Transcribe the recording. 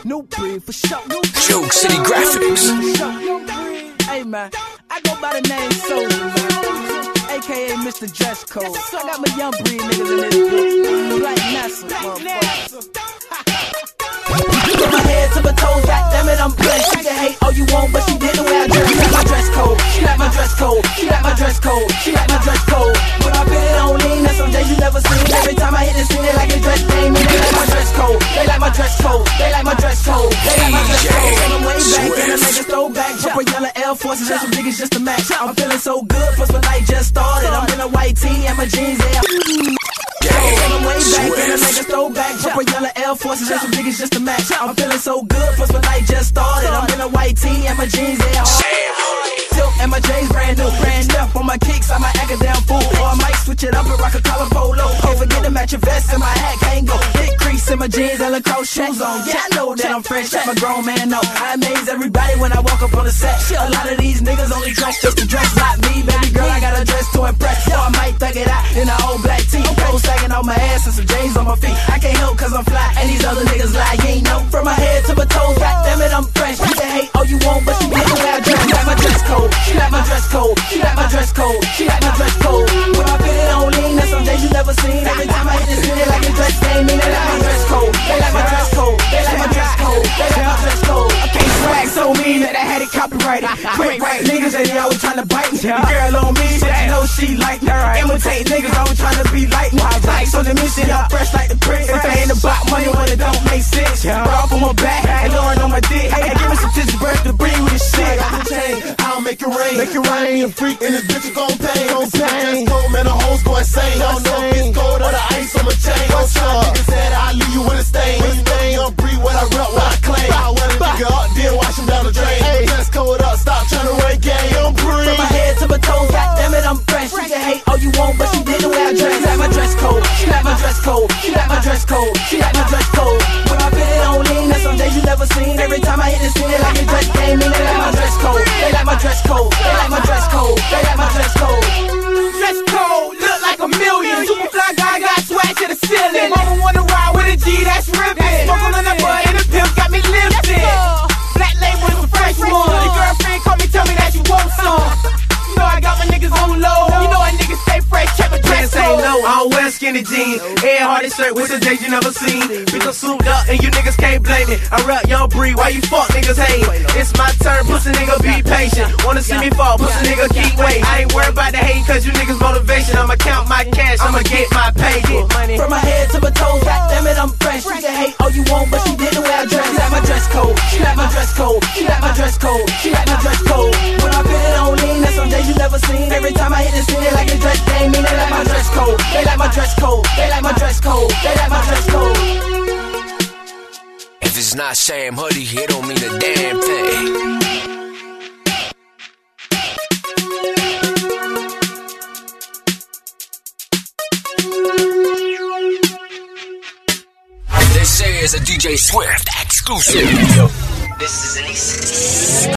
New breed for sure. Joke City Graphics. Hey man, I go by the name Soldier, man, aka Mr. Dress Code. I got my young breed niggas in this bitch. Black NASA, motherfucker. From my head to my toes, goddammit, I'm blessed. She can hate all you want, but she did the way I dress. She like my dress code. She like my dress code. She like my dress code. She like my dress code. When I put it on lean, that's some days you never seen. Every time I hit the scene, they like a dress game. They like my dress code. They like my dress code. They like my dress code. They like my dress code. And I'm way back, and I make a throwback. Jump with yellow Air Forces and some niggas just to match. I'm feeling so good, plus my night just started. I'm in a white tee and my jeans, yeah. And I'm way back, and I make a throwback. Jump with yellow Air Forces and some niggas just to match. I'm feeling so good, plus my night just started. I'm in a white tee and my jeans, yeah. Silk and my J's brand new. On my kicks, I might act a damn fool, or I might switch it up and rock a collar polo. Can't forget to match your vest and my hat can't go. Big crease in my jeans and Lacoste shoes on. Yeah, I know that I'm fresh, I'm a grown man, no. I amaze everybody when I walk up on the set. A lot of these niggas only dress just to dress like me. Baby girl, I got a dress to impress, so I might thug it out in an old black tee. Clothes sagging on my ass and some J's on my feet. I can't help cause I'm fly and these other niggas lie. You ain't know. From my head to my toes, goddammit, I'm fresh. You can hate all you want, but she get the way I dress. She like my dress code. She like my dress code. She like my dress code. She like my dress code. When I put it on lean, that's some days you never seen. Every time I hit the city like a dress game, they like my dress code. They like my dress code. They like my dress code. They like my dress code. Okay, swag so mean that I had it copyrighted. Quick right niggas, they always trying to bite me. Girl on me, but you know she like me. Imitate niggas, always trying to be like me. So the mission, I'm fresh like the prince. If I ain't about money when it don't make sense. Off on my back, and Lauren on my dick. Hey, give me some tits, birth to breathe with this shit. I'll make it rain. Make it rain. A freak and this bitch is gon' pay. Dress code, man, the hoes go insane. Don't know if it's cold or the ice on my chain. What's up? Niggas said I'll leave you with a stain. Young breed, what I rep, what I claim. When a nigga up, then wash him down the drain. Dress code up, stop trying to rank game. Young breed. From my head to my toes, goddammit, I'm fresh. She can hate all you want, but she did the way I dress. She like my dress code. She like my dress code. She like my dress code. She like my dress code. When I put it on lean, that's some days you never seen. Every time I hit the scene, they like a dress game. They like my dress code. They like my dress code. They like my dress code. They like my dress code. Dress code, look like a million. Super fly guy got swag to the ceiling. Mama wanna ride with a G, that's rippin'. Smoke on the butt and the pimp got me lifted. Black label is a fresh one. Your girlfriend call me, tell me that you want some. You know I got my niggas on low. You know a nigga stay fresh, check my dress code. I don't wear skinny jeans, head hardy shirt with the days you never seen. Bitch, I'm souped up and you niggas can't blame me. I rap young breed, why you fuck niggas hate? It's my turn, pussy nigga be patient. Wanna see me fall, pussy nigga keep waiting. I ain't worried about the hate cause you niggas motivation. I'ma count my cash, I'ma get my pay. From my head to my toes, goddammit, I'm fresh. She can hate all you want, but she did the way I dress. She like my dress code. She like my dress code. She like my dress code. She like my dress code. When I put it on lean, that's some days you never seen. Every time I hit the scene, they like a dress game. They like my dress code. They like my dress code. They like my dress code. They like my dress code. If it's not Sam Hoodie, it don't mean a damn thing. This is a DJ Swift exclusive. This is an